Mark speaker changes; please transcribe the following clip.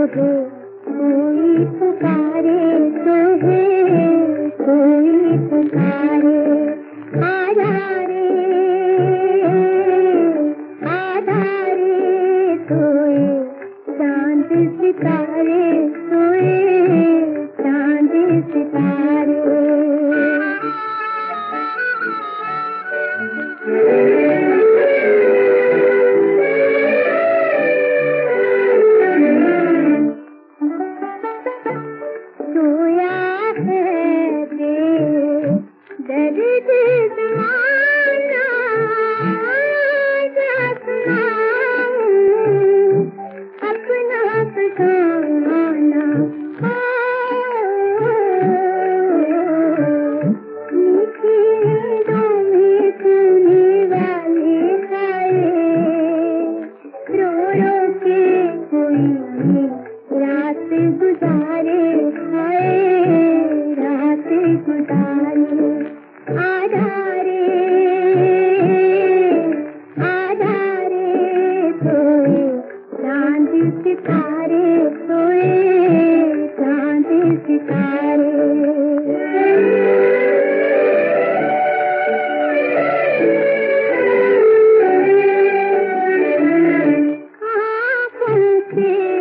Speaker 1: हो कोई पुकारे तुझे, कोई पुकारे। आधारे आधारे सोए चांद सितारे, सोए चांद सितारे। सोया है दर्द ज़माना, अपना फसाना। मीठी नींदों में सोने वाले खाए, रो रो के कोई रात गुजारे, हाय रात गुजारे। आधारे आधारे सोए चांद सितारे, सोए चांद सितारे। आँखों से